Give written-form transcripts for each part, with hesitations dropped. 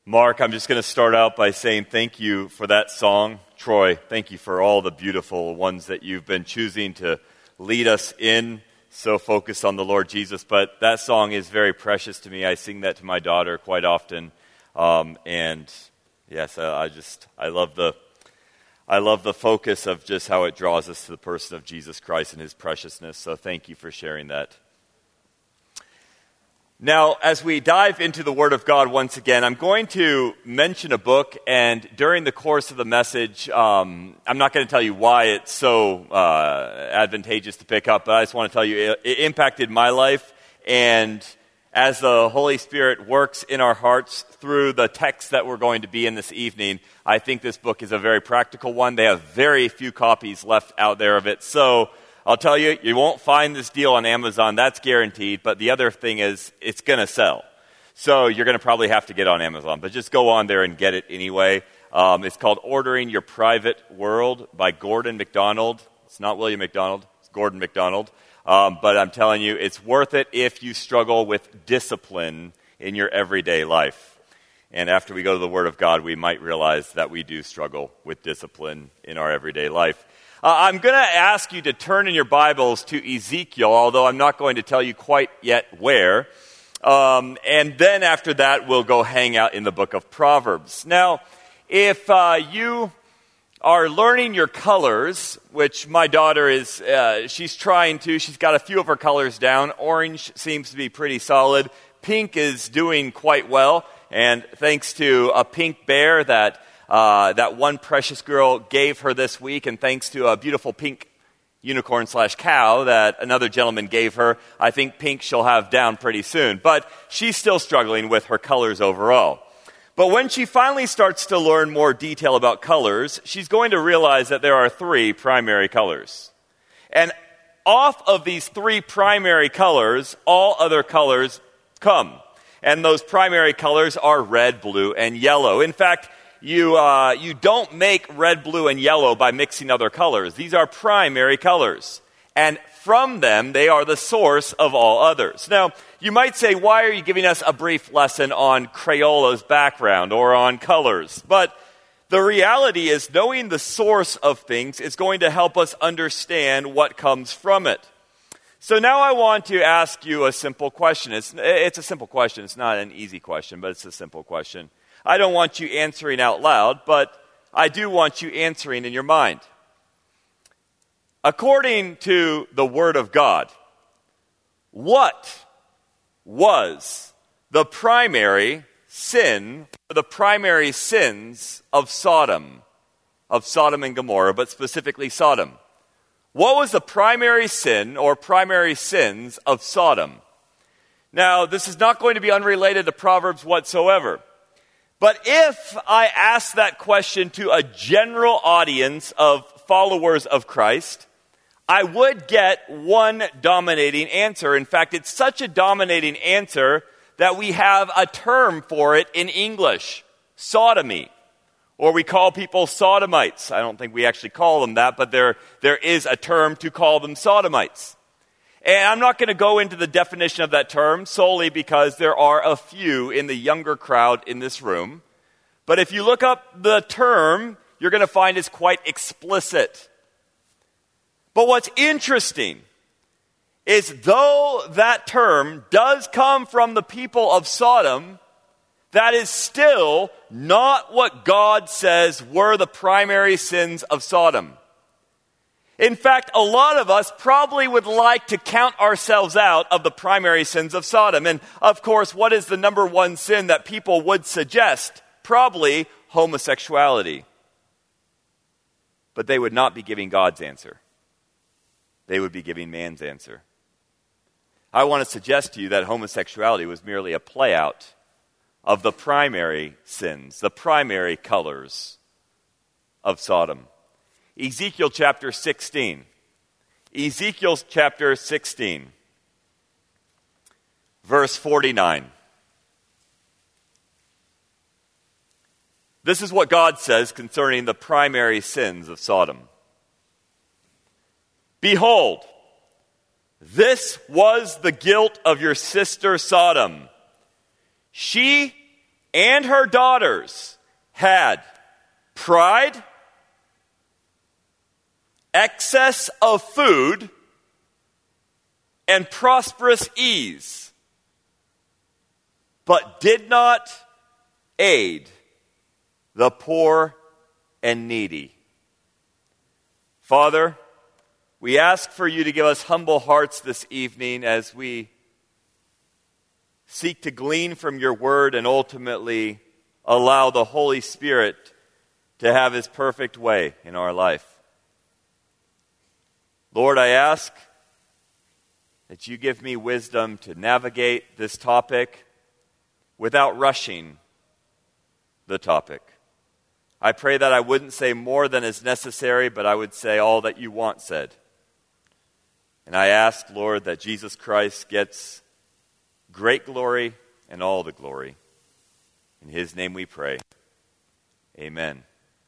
Mark, I'm just going to start out by saying thank you for that song. Troy, thank you for all the beautiful ones that you've been choosing to lead us in, so focused on the Lord Jesus. But that song is very precious to me. I sing that to my daughter quite often. And yes, I love the focus of just how it draws us to the person of Jesus Christ and his preciousness. So thank you for sharing that. Now, as we dive into the Word of God once again, I'm going to mention a book, and during the course of the message, I'm not going to tell you why it's so advantageous to pick up, but I just want to tell you it impacted my life, and as the Holy Spirit works in our hearts through the text that we're going to be in this evening, I think this book is a very practical one. They have very few copies left out there of it, so I'll tell you, you won't find this deal on Amazon, that's guaranteed, but the other thing is, it's going to sell. So you're going to probably have to get on Amazon, but just go on there and get it anyway. It's called Ordering Your Private World by Gordon MacDonald. It's not William MacDonald, it's Gordon MacDonald. But I'm telling you, it's worth it if you struggle with discipline in your everyday life. And after we go to the Word of God, we might realize that we do struggle with discipline in our everyday life. I'm going to ask you to turn in your Bibles to Ezekiel, although I'm not going to tell you quite yet where. And then after that, we'll go hang out in the book of Proverbs. Now, if you are learning your colors, which my daughter is, she's trying to. She's got a few of her colors down. Orange seems to be pretty solid. Pink is doing quite well. And thanks to a pink bear that one precious girl gave her this week, and thanks to a beautiful pink unicorn/cow that another gentleman gave her, I think pink she'll have down pretty soon. But she's still struggling with her colors overall. But when she finally starts to learn more detail about colors, she's going to realize that there are three primary colors. And off of these three primary colors, all other colors come. And those primary colors are red, blue, and yellow. In fact, you don't make red, blue, and yellow by mixing other colors. These are primary colors. And from them, they are the source of all others. Now, you might say, why are you giving us a brief lesson on Crayola's background or on colors? But the reality is, knowing the source of things is going to help us understand what comes from it. So now I want to ask you a simple question. It's a simple question. It's not an easy question, but it's a simple question. I don't want you answering out loud, but I do want you answering in your mind. According to the Word of God, what was the primary sin, or the primary sins of Sodom and Gomorrah, but specifically Sodom? What was the primary sin or primary sins of Sodom? Now, this is not going to be unrelated to Proverbs whatsoever. But if I ask that question to a general audience of followers of Christ, I would get one dominating answer. In fact, it's such a dominating answer that we have a term for it in English, sodomy. Or we call people sodomites. I don't think we actually call them that, but there is a term to call them sodomites. And I'm not going to go into the definition of that term solely because there are a few in the younger crowd in this room. But if you look up the term, you're going to find it's quite explicit. But what's interesting is though that term does come from the people of Sodom, that is still not what God says were the primary sins of Sodom. In fact, a lot of us probably would like to count ourselves out of the primary sins of Sodom. And of course, what is the number one sin that people would suggest? Probably homosexuality. But they would not be giving God's answer. They would be giving man's answer. I want to suggest to you that homosexuality was merely a play out of the primary sins, the primary colors of Sodom. Ezekiel chapter 16. Ezekiel chapter 16, verse 49. This is what God says concerning the primary sins of Sodom. Behold, this was the guilt of your sister Sodom. She and her daughters had pride, excess of food, and prosperous ease, but did not aid the poor and needy. Father, we ask for you to give us humble hearts this evening as we seek to glean from your word and ultimately allow the Holy Spirit to have his perfect way in our life. Lord, I ask that you give me wisdom to navigate this topic without rushing the topic. I pray that I wouldn't say more than is necessary, but I would say all that you want said. And I ask, Lord, that Jesus Christ gets great glory and all the glory. In his name we pray. Amen.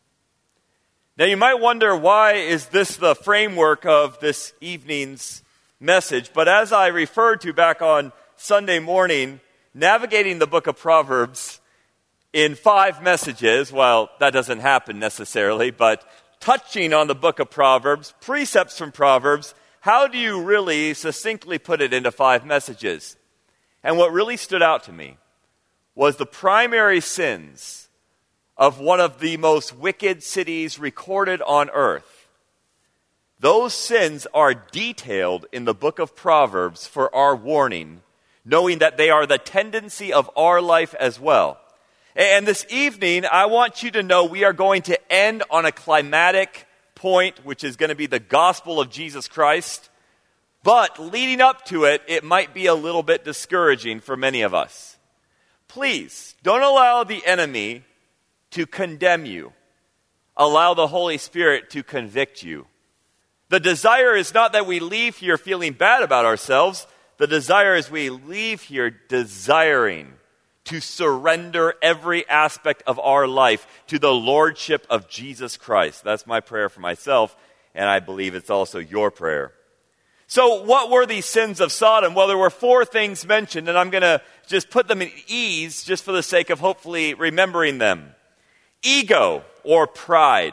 Now you might wonder, why is this the framework of this evening's message? But as I referred to back on Sunday morning, navigating the book of Proverbs in 5 messages, well, that doesn't happen necessarily, but touching on the book of Proverbs, precepts from Proverbs, how do you really succinctly put it into 5 messages? And what really stood out to me was the primary sins of one of the most wicked cities recorded on earth. Those sins are detailed in the book of Proverbs for our warning, knowing that they are the tendency of our life as well. And this evening, I want you to know we are going to end on a climatic point, which is going to be the gospel of Jesus Christ. But leading up to it, it might be a little bit discouraging for many of us. Please, don't allow the enemy to condemn you. Allow the Holy Spirit to convict you. The desire is not that we leave here feeling bad about ourselves. The desire is we leave here desiring to surrender every aspect of our life to the lordship of Jesus Christ. That's my prayer for myself, and I believe it's also your prayer. So what were these sins of Sodom? Well, there were 4 things mentioned, and I'm going to just put them at ease just for the sake of hopefully remembering them. Ego, or pride.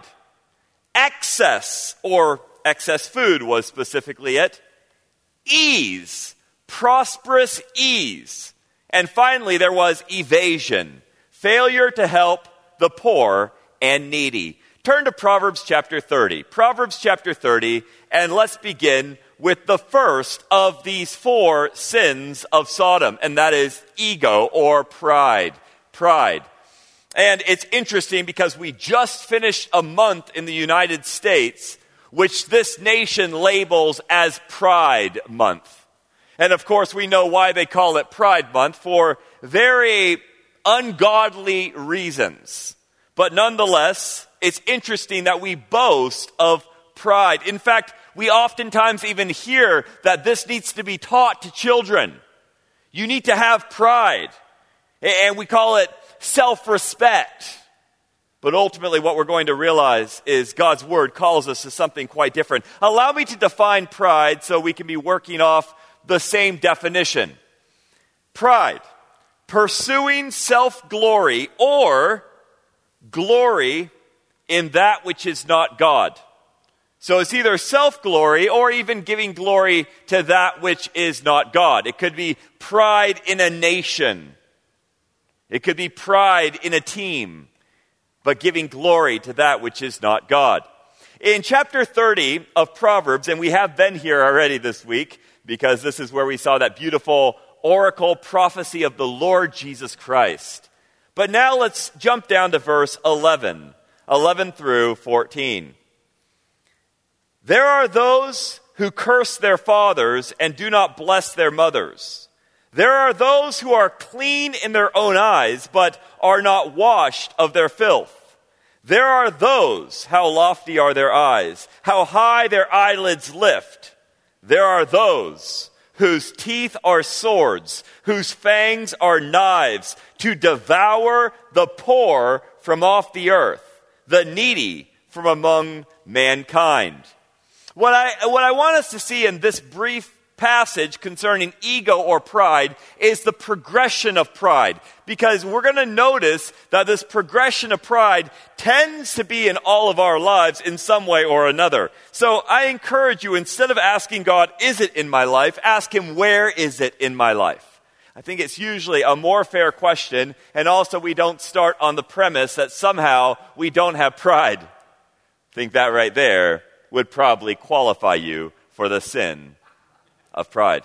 Excess, or excess food was specifically it. Ease, prosperous ease. And finally, there was evasion, failure to help the poor and needy. Turn to Proverbs chapter 30. Proverbs chapter 30, and let's begin with the first of these 4 sins of Sodom, and that is ego or pride. Pride. And it's interesting because we just finished a month in the United States, which this nation labels as Pride Month. And of course, we know why they call it Pride Month, for very ungodly reasons. But nonetheless, it's interesting that we boast of pride. In fact, we oftentimes even hear that this needs to be taught to children. You need to have pride. And we call it self-respect. But ultimately, what we're going to realize is God's word calls us to something quite different. Allow me to define pride so we can be working off the same definition. Pride, pursuing self-glory or glory in that which is not God. So it's either self-glory or even giving glory to that which is not God. It could be pride in a nation. It could be pride in a team, but giving glory to that which is not God. In chapter 30 of Proverbs, and we have been here already this week, because this is where we saw that beautiful oracle prophecy of the Lord Jesus Christ. But now let's jump down to verse 11 through 14. There are those who curse their fathers and do not bless their mothers. There are those who are clean in their own eyes, but are not washed of their filth. There are those, how lofty are their eyes, how high their eyelids lift. There are those whose teeth are swords, whose fangs are knives, to devour the poor from off the earth, the needy from among mankind. What I want us to see in this brief passage concerning ego or pride is the progression of pride, because we're going to notice that this progression of pride tends to be in all of our lives in some way or another. So I encourage you, instead of asking God, is it in my life, ask him, where is it in my life? I think it's usually a more fair question, and also we don't start on the premise that somehow we don't have pride. I think that right there would probably qualify you for the sin of pride.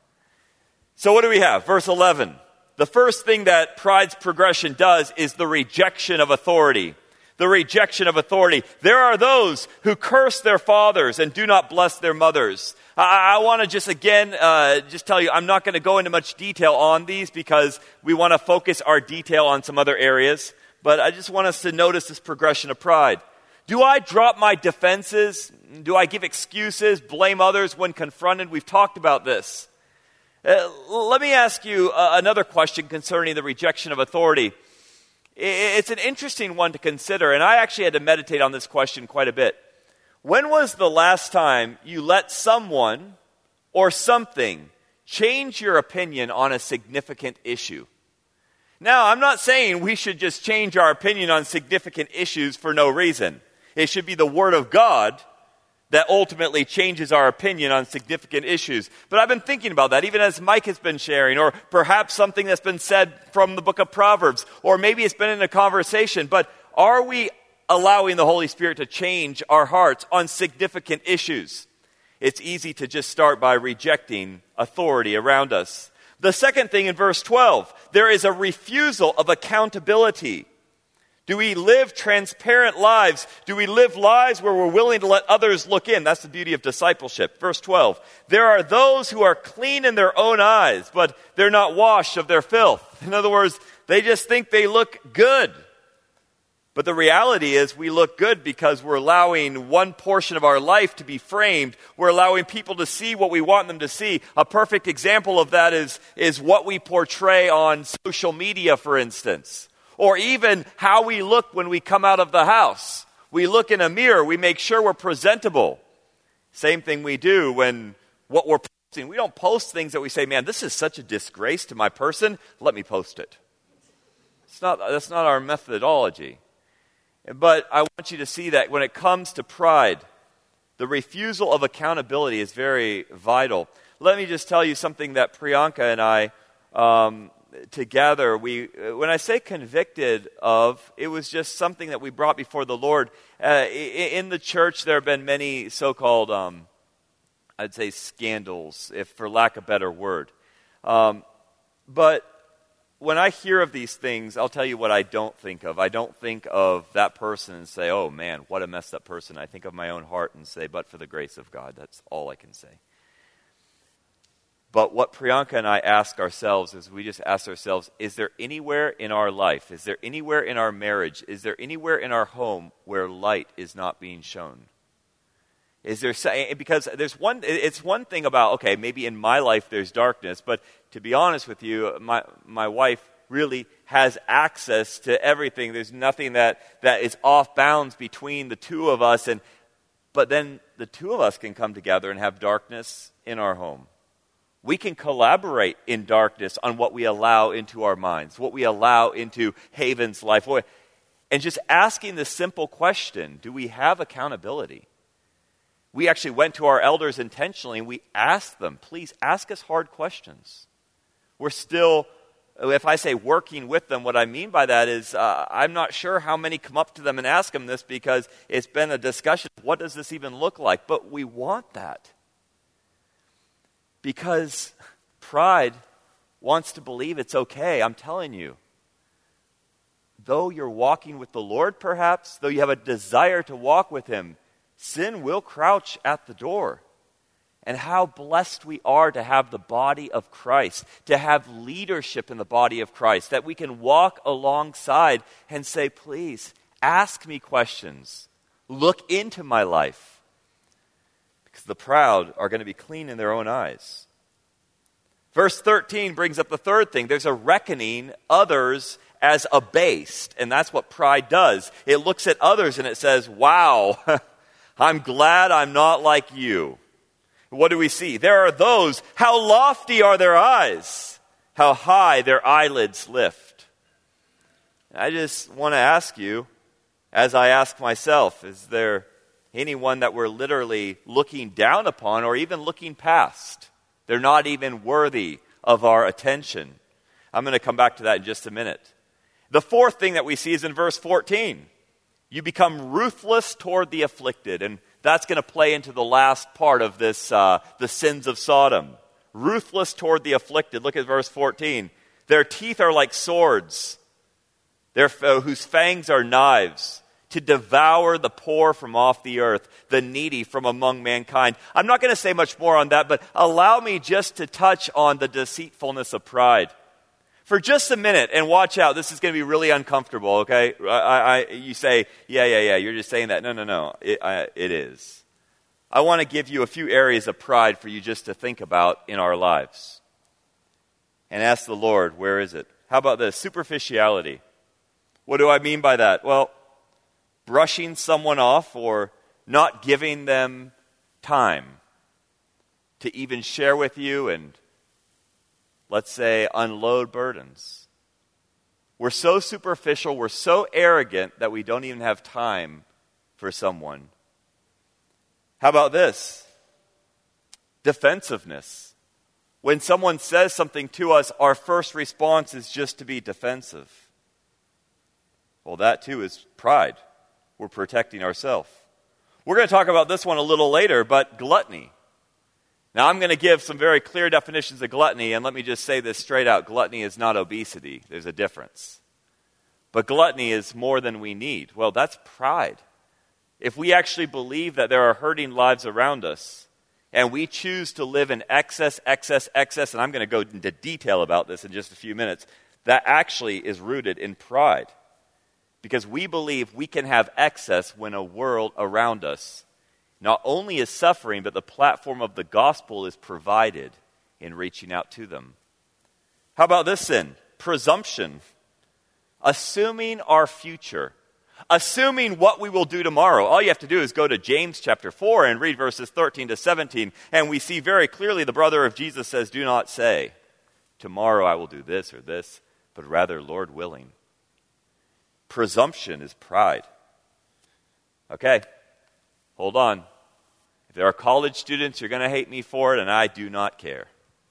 So what do we have? Verse 11. The first thing that pride's progression does is the rejection of authority. The rejection of authority. There are those who curse their fathers and do not bless their mothers. I want to just tell you, I'm not going to go into much detail on these because we want to focus our detail on some other areas. But I just want us to notice this progression of pride. Do I drop my defenses? Do I give excuses, blame others when confronted? We've talked about this. Let me ask you another question concerning the rejection of authority. It's an interesting one to consider, and I actually had to meditate on this question quite a bit. When was the last time you let someone or something change your opinion on a significant issue? Now, I'm not saying we should just change our opinion on significant issues for no reason. It should be the Word of God that ultimately changes our opinion on significant issues. But I've been thinking about that, even as Mike has been sharing, or perhaps something that's been said from the book of Proverbs, or maybe it's been in a conversation. But are we allowing the Holy Spirit to change our hearts on significant issues? It's easy to just start by rejecting authority around us. The second thing in verse 12, there is a refusal of accountability. Do we live transparent lives? Do we live lives where we're willing to let others look in? That's the beauty of discipleship. Verse 12, there are those who are clean in their own eyes, but they're not washed of their filth. In other words, they just think they look good. But the reality is we look good because we're allowing one portion of our life to be framed. We're allowing people to see what we want them to see. A perfect example of that is what we portray on social media, for instance. Or even how we look when we come out of the house. We look in a mirror. We make sure we're presentable. Same thing we do when what we're posting. We don't post things that we say, man, this is such a disgrace to my person. Let me post it. That's not our methodology. But I want you to see that when it comes to pride, the refusal of accountability is very vital. Let me just tell you something that Priyanka and I together, when I say convicted of, it was just something that we brought before the Lord. In the church, there have been many so-called, I'd say scandals, if for lack of a better word. But when I hear of these things, I'll tell you what I don't think of. I don't think of that person and say, oh man, what a messed up person. I think of my own heart and say, but for the grace of God. That's all I can say. But what Priyanka and I ask ourselves is we just ask ourselves, is there anywhere in our life, is there anywhere in our marriage, is there anywhere in our home where light is not being shown? Is there, because it's one thing about, okay, maybe in my life there's darkness, but to be honest with you, my wife really has access to everything. There's nothing that is off bounds between the two of us, but then the two of us can come together and have darkness in our home. We can collaborate in darkness on what we allow into our minds, what we allow into Haven's life. And just asking the simple question, do we have accountability? We actually went to our elders intentionally and we asked them, please ask us hard questions. We're still, if I say working with them, what I mean by that is I'm not sure how many come up to them and ask them this because it's been a discussion. What does this even look like? But we want that. Because pride wants to believe it's okay. I'm telling you. Though you're walking with the Lord, perhaps, though you have a desire to walk with Him, sin will crouch at the door. And how blessed we are to have the body of Christ, to have leadership in the body of Christ, that we can walk alongside and say, please, ask me questions. Look into my life. Because the proud are going to be clean in their own eyes. Verse 13 brings up the third thing. There's a reckoning others as abased. And that's what pride does. It looks at others and it says, wow, I'm glad I'm not like you. What do we see? There are those, how lofty are their eyes, how high their eyelids lift. I just want to ask you, as I ask myself, is there anyone that we're literally looking down upon or even looking past? They're not even worthy of our attention. I'm going to come back to that in just a minute. The fourth thing that we see is in verse 14. You become ruthless toward the afflicted. And that's going to play into the last part of this, the sins of Sodom. Ruthless toward the afflicted. Look at verse 14. Their teeth are like swords, whose fangs are knives, to devour the poor from off the earth, the needy from among mankind. I'm not going to say much more on that, but allow me just to touch on the deceitfulness of pride. For just a minute, and watch out, this is going to be really uncomfortable, okay? You say, yeah, you're just saying that. No, it is. I want to give you a few areas of pride for you just to think about in our lives. And ask the Lord, where is it? How about this? Superficiality. What do I mean by that? Well, brushing someone off or not giving them time to even share with you and, let's say, unload burdens. We're so superficial, we're so arrogant that we don't even have time for someone. How about this? Defensiveness. When someone says something to us, our first response is just to be defensive. Well, that too is pride. We're protecting ourselves. We're going to talk about this one a little later, but gluttony. Now, I'm going to give some very clear definitions of gluttony, and let me just say this straight out. Gluttony is not obesity. There's a difference. But gluttony is more than we need. Well, that's pride. If we actually believe that there are hurting lives around us, and we choose to live in excess, and I'm going to go into detail about this in just a few minutes, that actually is rooted in pride. Because we believe we can have excess when a world around us not only is suffering, but the platform of the gospel is provided in reaching out to them. How about this sin? Presumption. Assuming our future. Assuming what we will do tomorrow. All you have to do is go to James chapter 4 and read verses 13 to 17. And we see very clearly the brother of Jesus says, do not say, tomorrow I will do this or this, but rather, Lord willing. Presumption is pride. Okay, hold on. If there are college students, you're going to hate me for it, and I do not care.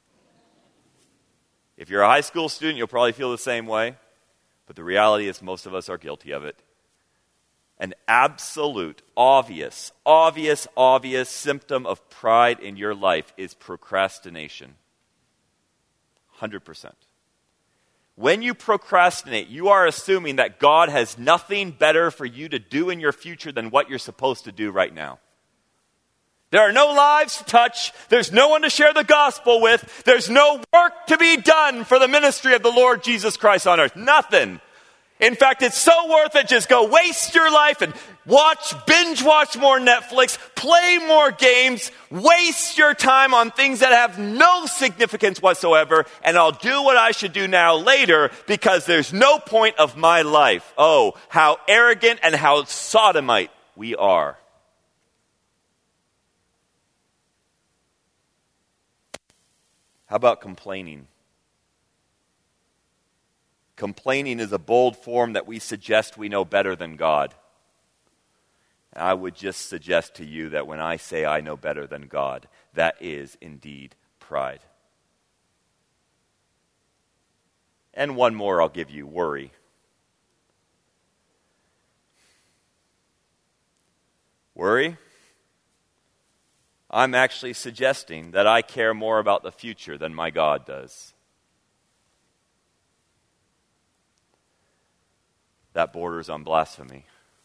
If you're a high school student, you'll probably feel the same way. But the reality is most of us are guilty of it. An absolute, obvious symptom of pride in your life is procrastination. 100%. When you procrastinate, you are assuming that God has nothing better for you to do in your future than what you're supposed to do right now. There are no lives to touch. There's no one to share the gospel with. There's no work to be done for the ministry of the Lord Jesus Christ on earth. Nothing. In fact, it's so worth it. Just go waste your life and binge watch more Netflix, play more games, waste your time on things that have no significance whatsoever, and I'll do what I should do now later because there's no point of my life. Oh, how arrogant and how sodomite we are. How about complaining? Complaining is a bold form that we suggest we know better than God. And I would just suggest to you that when I say I know better than God, that is indeed pride. And one more I'll give you, worry. Worry? I'm actually suggesting that I care more about the future than my God does. That borders on blasphemy.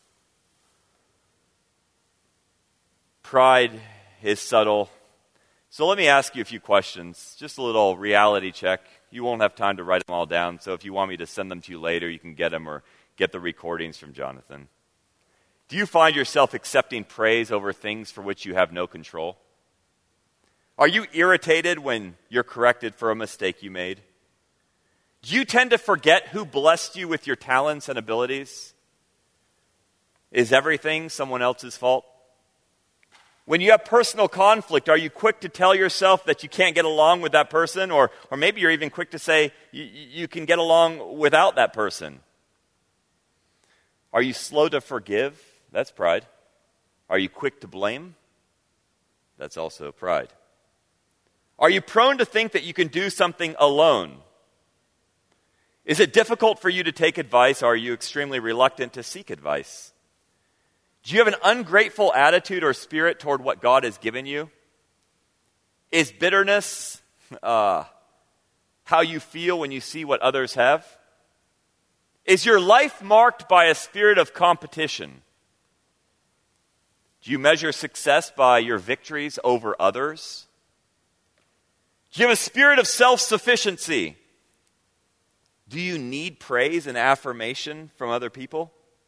Pride is subtle. So let me ask you a few questions. Just a little reality check. You won't have time to write them all down, so if you want me to send them to you later, you can get them or get the recordings from Jonathan. Do you find yourself accepting praise over things for which you have no control? Are you irritated when you're corrected for a mistake you made? Do you tend to forget who blessed you with your talents and abilities? Is everything someone else's fault? When you have personal conflict, are you quick to tell yourself that you can't get along with that person? Or maybe you're even quick to say you can get along without that person. Are you slow to forgive? That's pride. Are you quick to blame? That's also pride. Are you prone to think that you can do something alone? Is it difficult for you to take advice, or are you extremely reluctant to seek advice? Do you have an ungrateful attitude or spirit toward what God has given you? Is bitterness how you feel when you see what others have? Is your life marked by a spirit of competition? Do you measure success by your victories over others? Do you have a spirit of self-sufficiency? Do you need praise and affirmation from other people?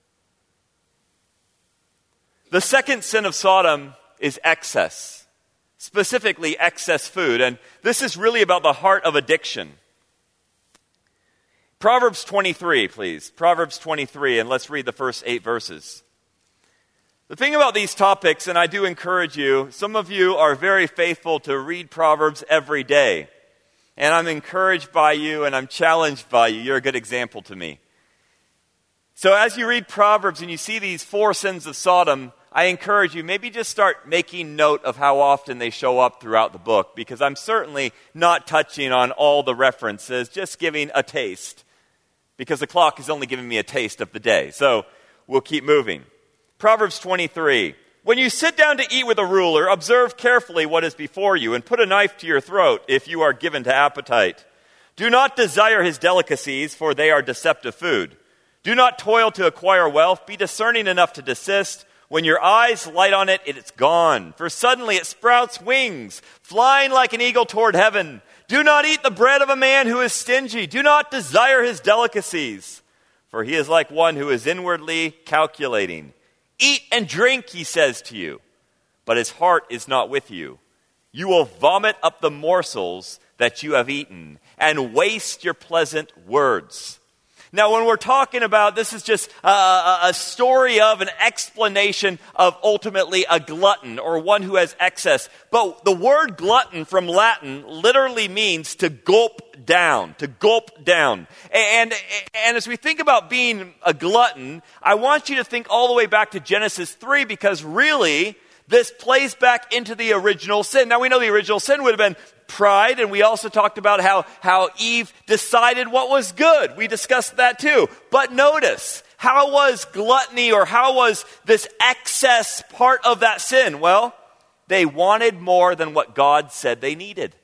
The second sin of Sodom is excess, specifically excess food. And this is really about the heart of addiction. Proverbs 23, please. Proverbs 23, and let's read the first 8 verses. The thing about these topics, and I do encourage you, some of you are very faithful to read Proverbs every day. And I'm encouraged by you, and I'm challenged by you. You're a good example to me. So as you read Proverbs and you see these 4 sins of Sodom, I encourage you, maybe just start making note of how often they show up throughout the book, because I'm certainly not touching on all the references, just giving a taste, because the clock is only giving me a taste of the day. So we'll keep moving. Proverbs 23. When you sit down to eat with a ruler, observe carefully what is before you, and put a knife to your throat if you are given to appetite. Do not desire his delicacies, for they are deceptive food. Do not toil to acquire wealth. Be discerning enough to desist. When your eyes light on it, it's gone. For suddenly it sprouts wings, flying like an eagle toward heaven. Do not eat the bread of a man who is stingy. Do not desire his delicacies, for he is like one who is inwardly calculating. Eat and drink, he says to you, but his heart is not with you. You will vomit up the morsels that you have eaten and waste your pleasant words. Now, when we're talking about, this is just a story of an explanation of ultimately a glutton or one who has excess. But the word glutton from Latin literally means to gulp down, to gulp down. And as we think about being a glutton, I want you to think all the way back to Genesis 3, because really, this plays back into the original sin. Now, we know the original sin would have been pride, and we also talked about how Eve decided what was good. We discussed that too. But notice, how was gluttony, or how was this excess part of that sin? Well, they wanted more than what God said they needed.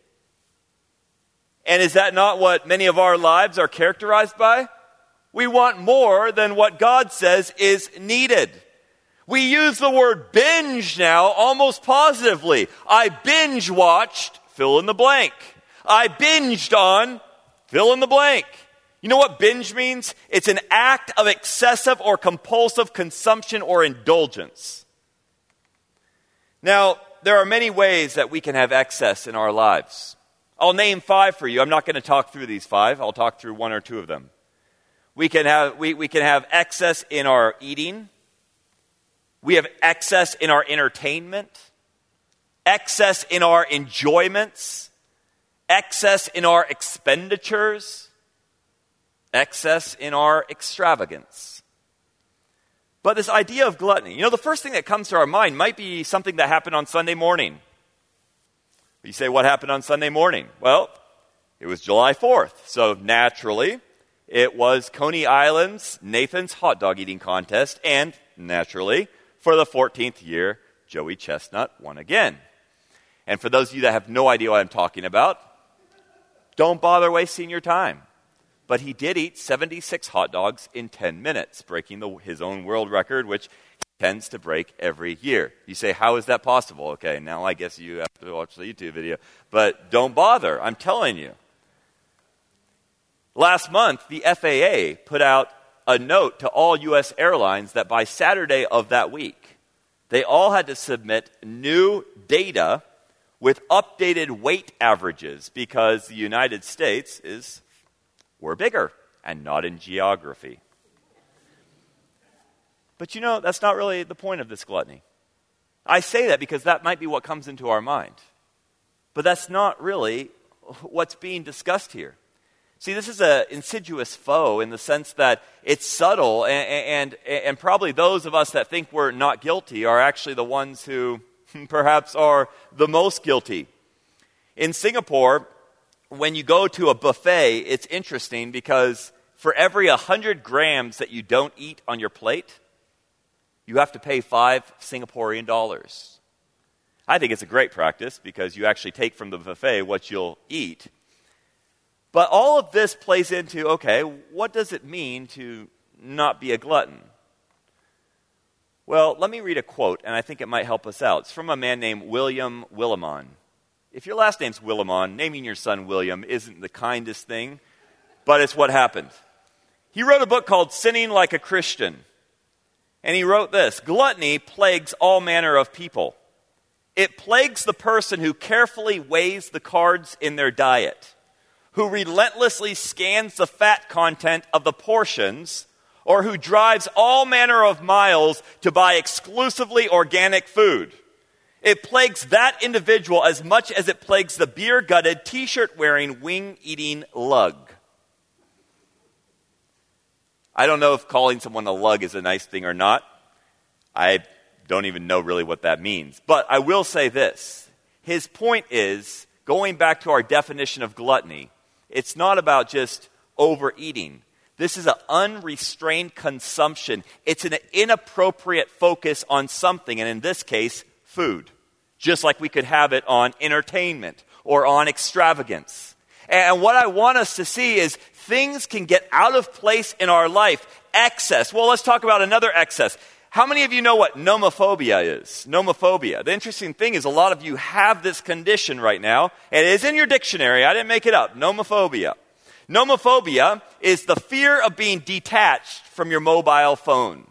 And is that not what many of our lives are characterized by? We want more than what God says is needed. We use the word binge now almost positively. I binge watched, fill in the blank. I binged on, fill in the blank. You know what binge means? It's an act of excessive or compulsive consumption or indulgence. Now, there are many ways that we can have excess in our lives. I'll name 5 for you. I'm not going to talk through these 5. I'll talk through 1 or 2 of them. We can have excess in our eating. We have excess in our entertainment, excess in our enjoyments, excess in our expenditures, excess in our extravagance. But this idea of gluttony, the first thing that comes to our mind might be something that happened on Sunday morning. You say, what happened on Sunday morning? Well, it was July 4th, so naturally, it was Coney Island's Nathan's hot dog eating contest, and naturally, for the 14th year, Joey Chestnut won again. And for those of you that have no idea what I'm talking about, don't bother wasting your time. But he did eat 76 hot dogs in 10 minutes, breaking his own world record, which he tends to break every year. You say, how is that possible? Okay, now I guess you have to watch the YouTube video. But don't bother, I'm telling you. Last month, the FAA put out a note to all U.S. airlines that by Saturday of that week, they all had to submit new data with updated weight averages, because the United States we're bigger and not in geography. But that's not really the point of this gluttony. I say that because that might be what comes into our mind. But that's not really what's being discussed here. See, this is an insidious foe in the sense that it's subtle, and probably those of us that think we're not guilty are actually the ones who perhaps are the most guilty. In Singapore, when you go to a buffet, it's interesting because for every 100 grams that you don't eat on your plate, you have to pay 5 Singaporean dollars. I think it's a great practice because you actually take from the buffet what you'll eat. But all of this plays into, okay, what does it mean to not be a glutton? Well, let me read a quote, and I think it might help us out. It's from a man named William Willimon. If your last name's Willimon, naming your son William isn't the kindest thing, but it's what happened. He wrote a book called Sinning Like a Christian. And he wrote this: gluttony plagues all manner of people. It plagues the person who carefully weighs the cards in their diet, who relentlessly scans the fat content of the portions, or who drives all manner of miles to buy exclusively organic food. It plagues that individual as much as it plagues the beer-gutted, t-shirt-wearing, wing-eating lug. I don't know if calling someone a lug is a nice thing or not. I don't even know really what that means. But I will say this. His point is, going back to our definition of gluttony, it's not about just overeating. This is an unrestrained consumption. It's an inappropriate focus on something, and in this case, food. Just like we could have it on entertainment or on extravagance. And what I want us to see is things can get out of place in our life. Excess. Well, let's talk about another excess. How many of you know what nomophobia is? Nomophobia. The interesting thing is a lot of you have this condition right now. It is in your dictionary. I didn't make it up. Nomophobia. Nomophobia is the fear of being detached from your mobile phone.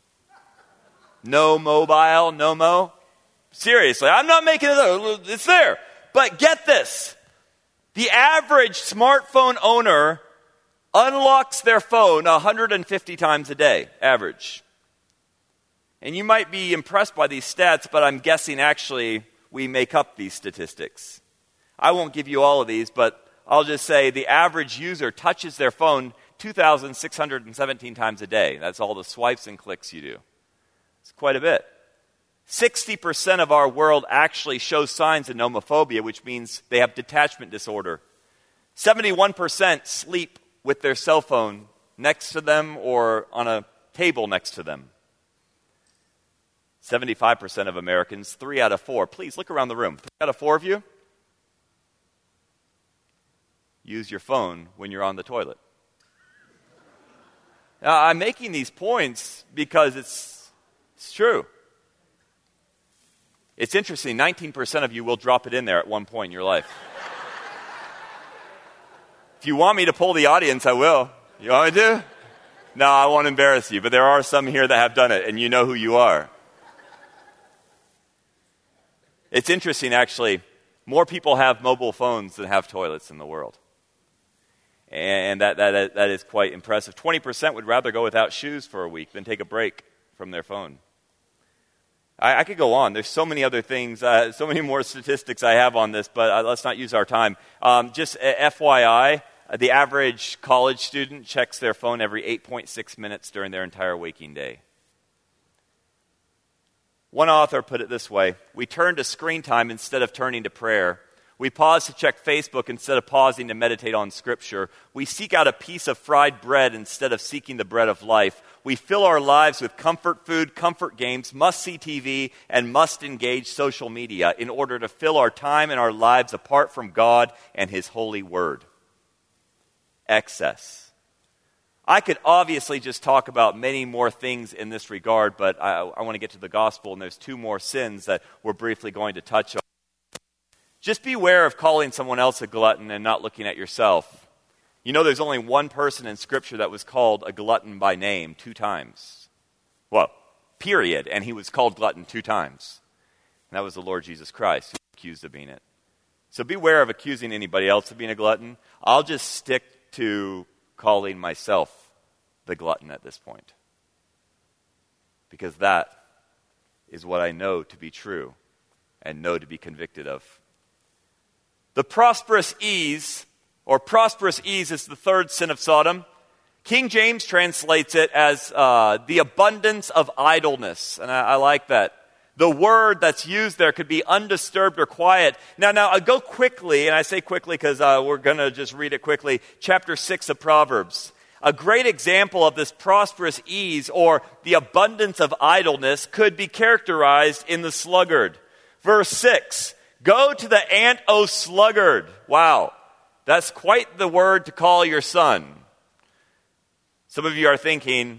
No mobile, no-mo. Seriously, I'm not making it up. It's there. But get this. The average smartphone owner unlocks their phone 150 times a day, average. And you might be impressed by these stats, but I'm guessing actually we make up these statistics. I won't give you all of these, but I'll just say the average user touches their phone 2,617 times a day. That's all the swipes and clicks you do. It's quite a bit. 60% of our world actually shows signs of nomophobia, which means they have detachment disorder. 71% sleep with their cell phone next to them or on a table next to them. 75% of Americans, 3 out of 4. Please look around the room. 3 out of 4 of you use your phone when you're on the toilet. Now, I'm making these points because it's true. It's interesting, 19% of you will drop it in there at one point in your life. If you want me to poll the audience, I will. You want me to? No, I won't embarrass you, but there are some here that have done it, and you know who you are. It's interesting, actually. More people have mobile phones than have toilets in the world. And that is quite impressive. 20% would rather go without shoes for a week than take a break from their phone. I could go on. There's so many other things, so many more statistics I have on this, but let's not use our time. Just FYI, the average college student checks their phone every 8.6 minutes during their entire waking day. One author put it this way: we turn to screen time instead of turning to prayer. We pause to check Facebook instead of pausing to meditate on Scripture. We seek out a piece of fried bread instead of seeking the bread of life. We fill our lives with comfort food, comfort games, must-see TV, and must-engage social media in order to fill our time and our lives apart from God and His holy word. Excess. I could obviously just talk about many more things in this regard, but I want to get to the gospel, and there's 2 more sins that we're briefly going to touch on. Just beware of calling someone else a glutton and not looking at yourself. You know, there's only one person in Scripture that was called a glutton by name 2 times. Well, period. And he was called glutton 2 times. And that was the Lord Jesus Christ, who was accused of being it. So beware of accusing anybody else of being a glutton. I'll just stick to calling myself the glutton at this point. Because that is what I know to be true and know to be convicted of. The prosperous ease, or prosperous ease, is the third sin of Sodom. King James translates it as the abundance of idleness, and I like that. The word that's used there could be undisturbed or quiet. Now I'll go quickly, and I say quickly because we're going to just read it quickly. Chapter 6 of Proverbs. A great example of this prosperous ease or the abundance of idleness could be characterized in the sluggard. Verse 6, go to the ant, O sluggard. Wow, that's quite the word to call your son. Some of you are thinking,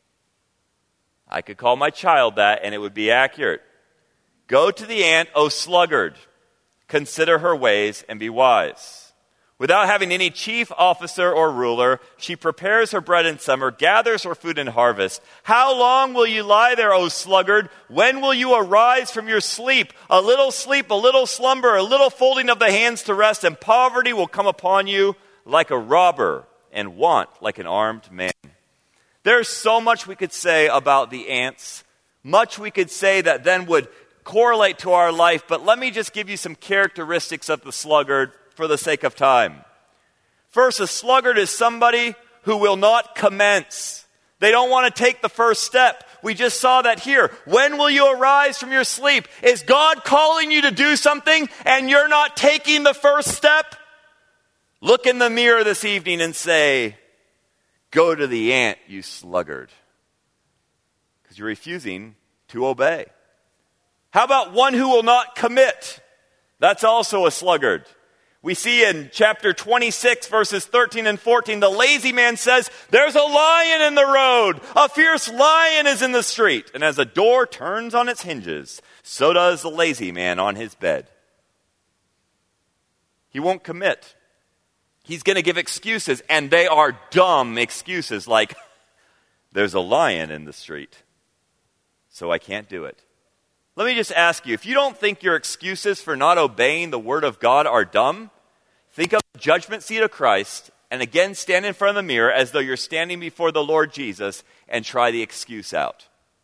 I could call my child that and it would be accurate. Go to the ant, O sluggard. Consider her ways and be wise. Without having any chief officer or ruler, she prepares her bread in summer, gathers her food in harvest. How long will you lie there, O sluggard? When will you arise from your sleep? A little slumber, a little folding of the hands to rest, and poverty will come upon you like a robber, and want like an armed man. There's so much we could say about the ants, much we could say that then would correlate to our life, but let me just give you some characteristics of the sluggard for the sake of time. First, a sluggard is somebody who will not commence. They don't want to take the first step. We just saw that here. When will you arise from your sleep? Is God calling you to do something and you're not taking the first step? Look in the mirror this evening and say, go to the ant, you sluggard. Because you're refusing to obey. How about one who will not commit? That's also a sluggard. We see in chapter 26, verses 13 and 14, the lazy man says, there's a lion in the road. A fierce lion is in the street. And as a door turns on its hinges, so does the lazy man on his bed. He won't commit. He's going to give excuses, and they are dumb excuses like, there's a lion in the street, so I can't do it. Let me just ask you, if you don't think your excuses for not obeying the word of God are dumb, think of the judgment seat of Christ and again stand in front of the mirror as though you're standing before the Lord Jesus and try the excuse out.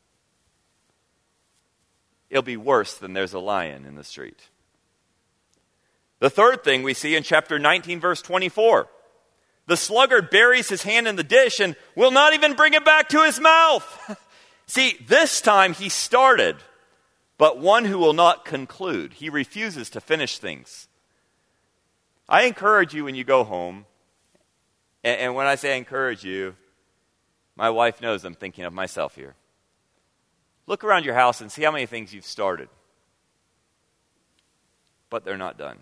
It'll be worse than there's a lion in the street. The third thing we see in chapter 19, verse 24. The sluggard buries his hand in the dish and will not even bring it back to his mouth. See, this time he started, but one who will not conclude. He refuses to finish things. I encourage you when you go home, and when I say I encourage you, my wife knows I'm thinking of myself here. Look around your house and see how many things you've started, but they're not done.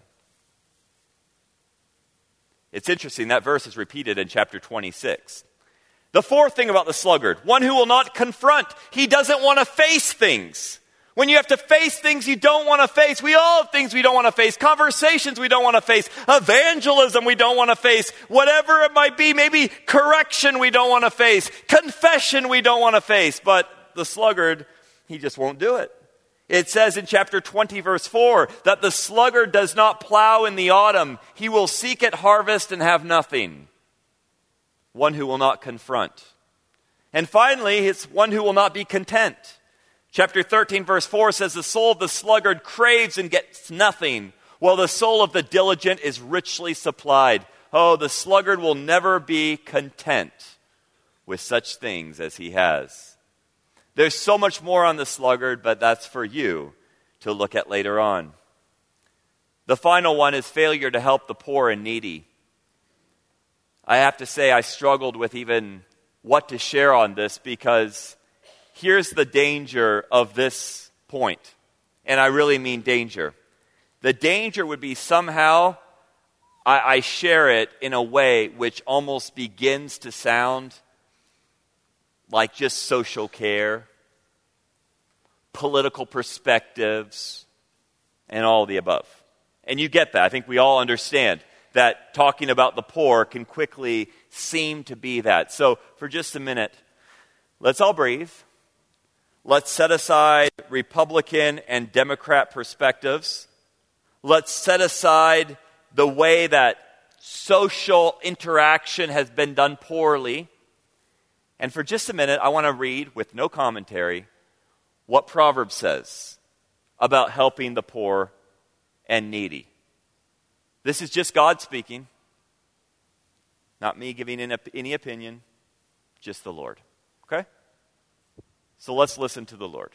It's interesting, that verse is repeated in chapter 26. The fourth thing about the sluggard, one who will not confront. He doesn't want to face things. When you have to face things you don't want to face, we all have things we don't want to face, conversations we don't want to face, evangelism we don't want to face, whatever it might be, maybe correction we don't want to face, confession we don't want to face. But the sluggard, he just won't do it. It says in chapter 20, verse 4, that the sluggard does not plow in the autumn. He will seek at harvest and have nothing. One who will not confront. And finally, it's one who will not be content. Chapter 13, verse 4 says, the soul of the sluggard craves and gets nothing, while the soul of the diligent is richly supplied. Oh, the sluggard will never be content with such things as he has. There's so much more on the sluggard, but that's for you to look at later on. The final one is failure to help the poor and needy. I have to say I struggled with even what to share on this because here's the danger of this point. And I really mean danger. The danger would be somehow I share it in a way which almost begins to sound like just social care, political perspectives, and all the above. And you get that. I think we all understand that talking about the poor can quickly seem to be that. So for just a minute, let's all breathe. Let's set aside Republican and Democrat perspectives. Let's set aside the way that social interaction has been done poorly. And for just a minute, I want to read, with no commentary, what Proverbs says about helping the poor and needy. This is just God speaking, not me giving any opinion, just the Lord. Okay? So let's listen to the Lord.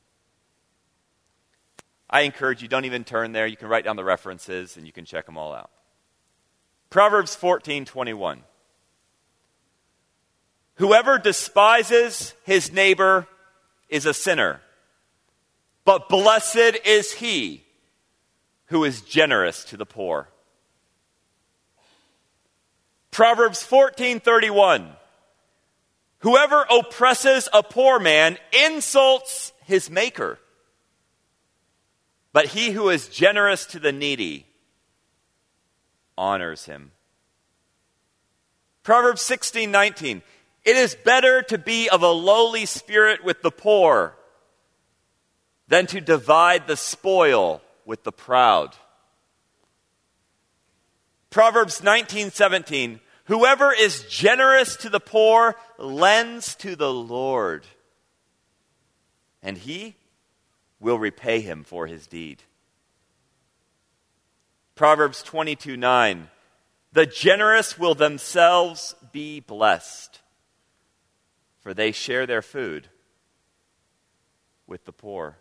I encourage you, don't even turn there. You can write down the references and you can check them all out. Proverbs 14:21. Whoever despises his neighbor is a sinner, but blessed is he who is generous to the poor. Proverbs 14:31. Whoever oppresses a poor man insults his maker, but he who is generous to the needy honors him. Proverbs 16:19. It is better to be of a lowly spirit with the poor than to divide the spoil with the proud. Proverbs 19:17. Whoever is generous to the poor lends to the Lord, and he will repay him for his deed. Proverbs 22:9. The generous will themselves be blessed, for they share their food with the poor.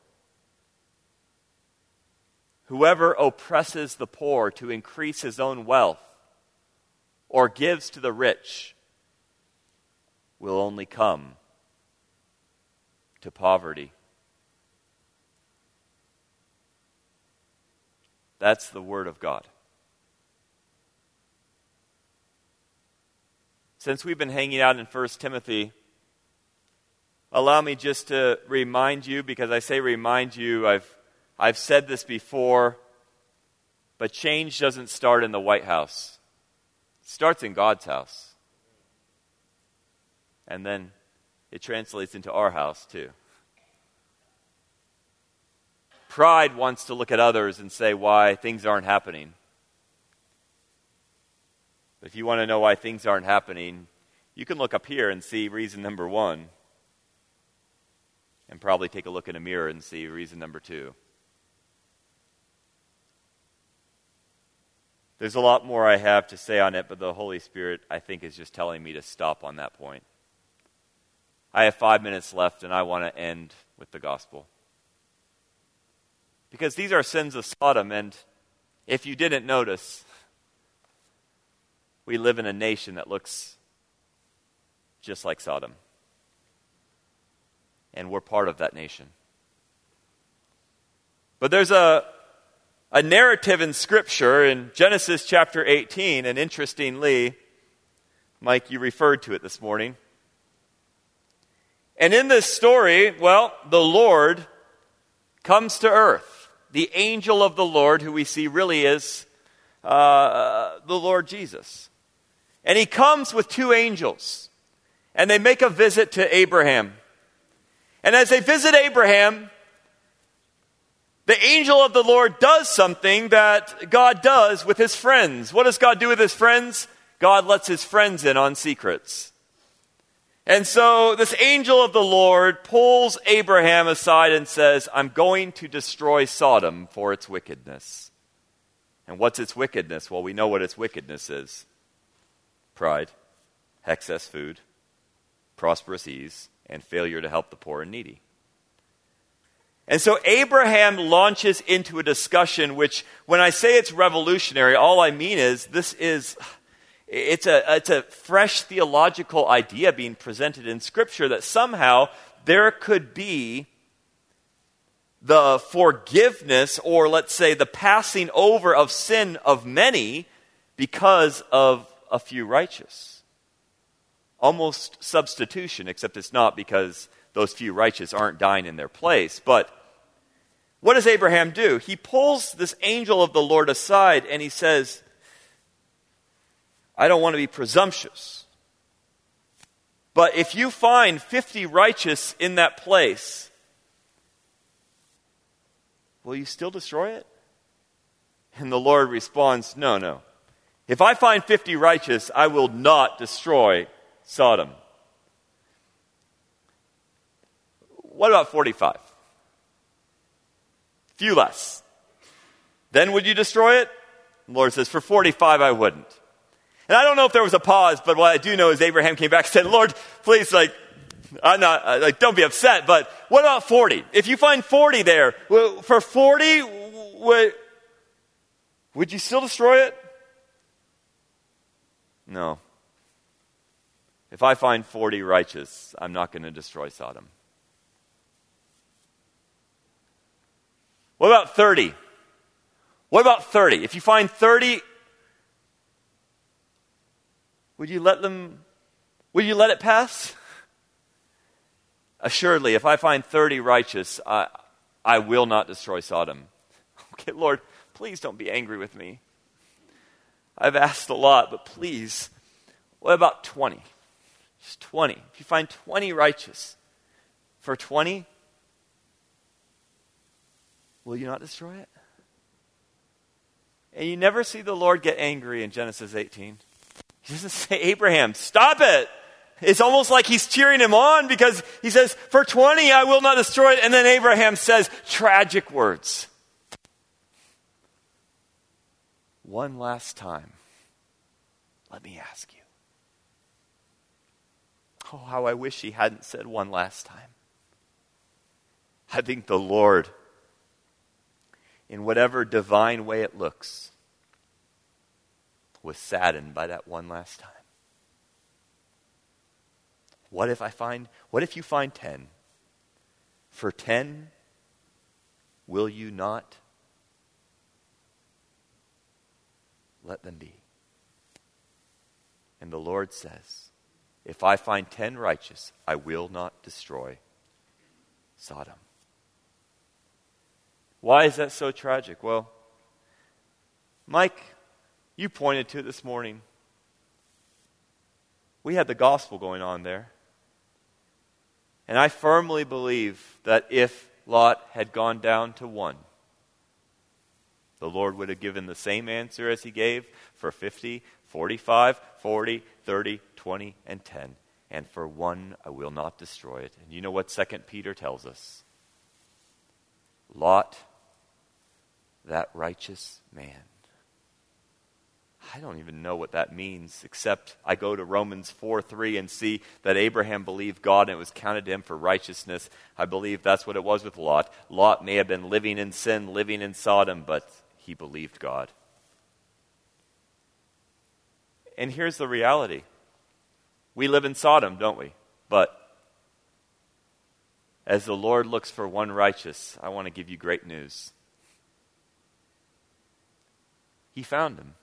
Whoever oppresses the poor to increase his own wealth or gives to the rich will only come to poverty. That's the word of God. Since we've been hanging out in 1 Timothy, allow me just to remind you, because I say remind you, I've said this before, but change doesn't start in the White House. It starts in God's house. And then it translates into our house too. Pride wants to look at others and say why things aren't happening. But if you want to know why things aren't happening, you can look up here and see reason number 1. And probably take a look in a mirror and see reason number 2. There's a lot more I have to say on it, but the Holy Spirit, I think, is just telling me to stop on that point. I have 5 minutes left, and I want to end with the gospel. Because these are sins of Sodom, and if you didn't notice, we live in a nation that looks just like Sodom. And we're part of that nation. But there's a narrative in Scripture in Genesis chapter 18, and interestingly, Mike, you referred to it this morning. And in this story, well, the Lord comes to earth. The angel of the Lord, who we see really is the Lord Jesus. And he comes with 2 angels, and they make a visit to Abraham. And as they visit Abraham, the angel of the Lord does something that God does with his friends. What does God do with his friends? God lets his friends in on secrets. And so this angel of the Lord pulls Abraham aside and says, I'm going to destroy Sodom for its wickedness. And what's its wickedness? Well, we know what its wickedness is. Pride, excess food, prosperous ease, and failure to help the poor and needy. And so Abraham launches into a discussion which, when I say it's revolutionary, all I mean is it's a fresh theological idea being presented in Scripture that somehow there could be the forgiveness, or let's say the passing over of sin of many because of a few righteous. Almost substitution, except it's not, because those few righteous aren't dying in their place. But what does Abraham do? He pulls this angel of the Lord aside and he says, I don't want to be presumptuous, but if you find 50 righteous in that place, will you still destroy it? And the Lord responds, no. If I find 50 righteous, I will not destroy Sodom. What about 45? few less. Then would you destroy it? The Lord says, for 45 I wouldn't. And I don't know if there was a pause, but what I do know is Abraham came back and said, Lord, please, don't be upset, but what about 40? If you find 40 there, for 40, would you still destroy it? No. If I find 40 righteous, I'm not going to destroy Sodom. What about 30? What about 30? If you find 30, would you let it pass? Assuredly, if I find 30 righteous, I will not destroy Sodom. Okay, Lord, please don't be angry with me. I've asked a lot, but please, what about 20? Just 20. If you find 20 righteous, for 20, will you not destroy it? And you never see the Lord get angry in Genesis 18. He doesn't say, Abraham, stop it. It's almost like he's cheering him on because he says, for 20, I will not destroy it. And then Abraham says tragic words. One last time, let me ask you. Oh, how I wish he hadn't said one last time. I think the Lord, in whatever divine way it looks, was saddened by that one last time. What if you find 10? For 10, will you not let them be? And the Lord says, if I find 10 righteous, I will not destroy Sodom. Why is that so tragic? Well, Mike, you pointed to it this morning. We had the gospel going on there. And I firmly believe that if Lot had gone down to 1, the Lord would have given the same answer as he gave for 50, 45, 40, 30, 20, and 10. And for 1, I will not destroy it. And you know what 2 Peter tells us? Lot, that righteous man. I don't even know what that means, except I go to Romans 4:3 and see that Abraham believed God and it was counted to him for righteousness. I believe that's what it was with Lot. Lot may have been living in sin, living in Sodom, but he believed God. And here's the reality. We live in Sodom, don't we? But as the Lord looks for one righteous, I want to give you great news. He found him.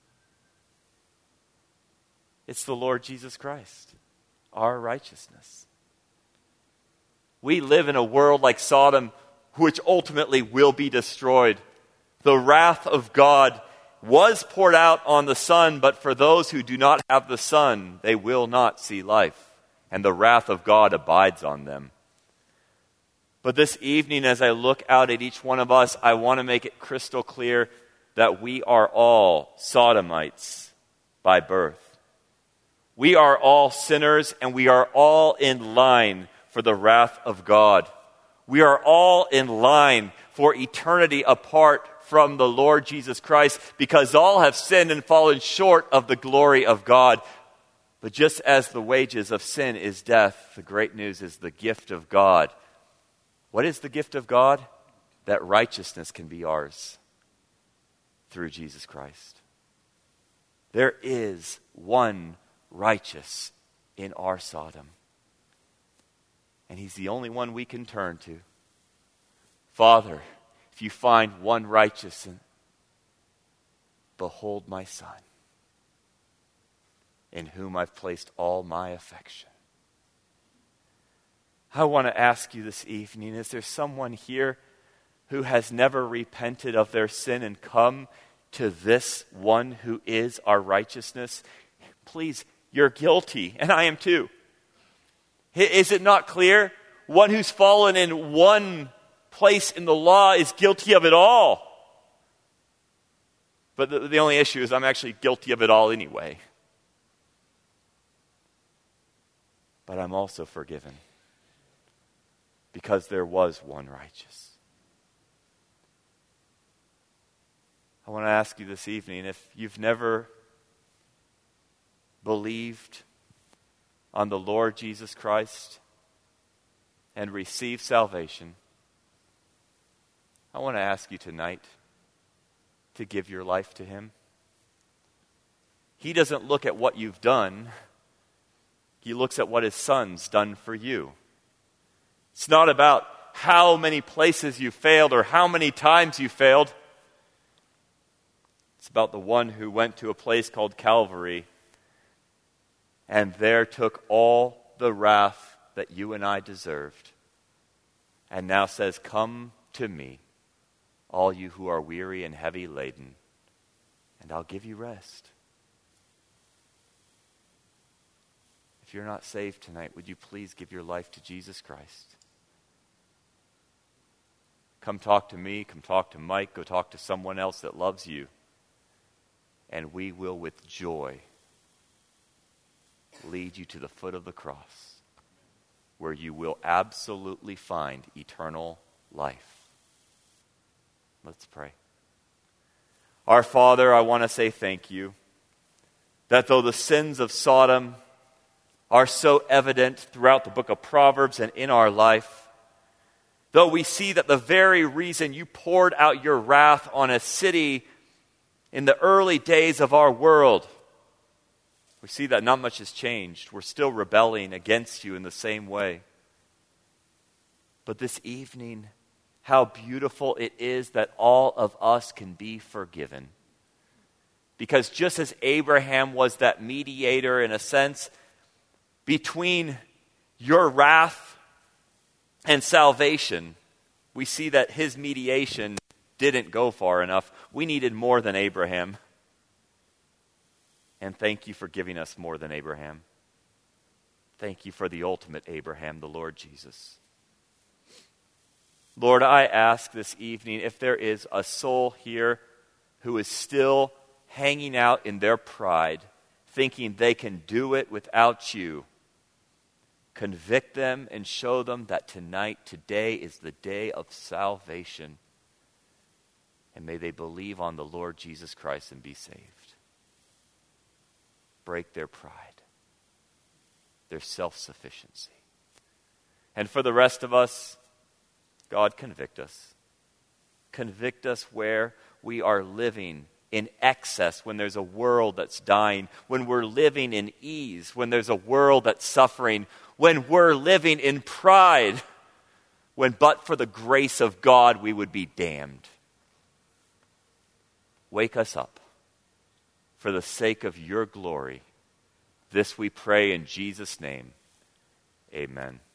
It's the Lord Jesus Christ, our righteousness. We live in a world like Sodom, which ultimately will be destroyed. The wrath of God was poured out on the Son, but for those who do not have the Son, they will not see life, and the wrath of God abides on them. But this evening, as I look out at each one of us, I want to make it crystal clear that we are all Sodomites by birth. We are all sinners, and we are all in line for the wrath of God. We are all in line for eternity apart from the Lord Jesus Christ, because all have sinned and fallen short of the glory of God. But just as the wages of sin is death, the great news is the gift of God. What is the gift of God? That righteousness can be ours through Jesus Christ. There is one righteous in our Sodom. And he's the only one we can turn to. Father, if you find one righteous, behold my Son, in whom I've placed all my affection. I want to ask you this evening, is there someone here who has never repented of their sin and come to this one who is our righteousness? Please, you're guilty, and I am too. Is it not clear? One who's fallen in one place in the law is guilty of it all. But the only issue is I'm actually guilty of it all anyway. But I'm also forgiven, because there was one righteous. I want to ask you this evening, if you've never believed on the Lord Jesus Christ and received salvation, I want to ask you tonight to give your life to Him. He doesn't look at what you've done. He looks at what His Son's done for you. It's not about how many places you failed or how many times you failed. It's about the one who went to a place called Calvary and there took all the wrath that you and I deserved, and now says, "Come to me, all you who are weary and heavy laden, and I'll give you rest." If you're not saved tonight, would you please give your life to Jesus Christ? Come talk to me, come talk to Mike, go talk to someone else that loves you, and we will with joy lead you to the foot of the cross, where you will absolutely find eternal life. Let's pray. Our Father, I want to say thank you that though the sins of Sodom are so evident throughout the book of Proverbs and in our life, though we see that the very reason you poured out your wrath on a city in the early days of our world, we see that not much has changed. We're still rebelling against you in the same way. But this evening, how beautiful it is that all of us can be forgiven. Because just as Abraham was that mediator, in a sense, between your wrath and salvation, we see that his mediation didn't go far enough. We needed more than Abraham. And thank you for giving us more than Abraham. Thank you for the ultimate Abraham, the Lord Jesus. Lord, I ask this evening if there is a soul here who is still hanging out in their pride, thinking they can do it without you, convict them and show them that today is the day of salvation. And may they believe on the Lord Jesus Christ and be saved. Break their pride, their self-sufficiency. And for the rest of us, God, convict us. Convict us where we are living in excess when there's a world that's dying, when we're living in ease, when there's a world that's suffering, when we're living in pride, when but for the grace of God we would be damned. Wake us up for the sake of your glory. This we pray in Jesus' name. Amen.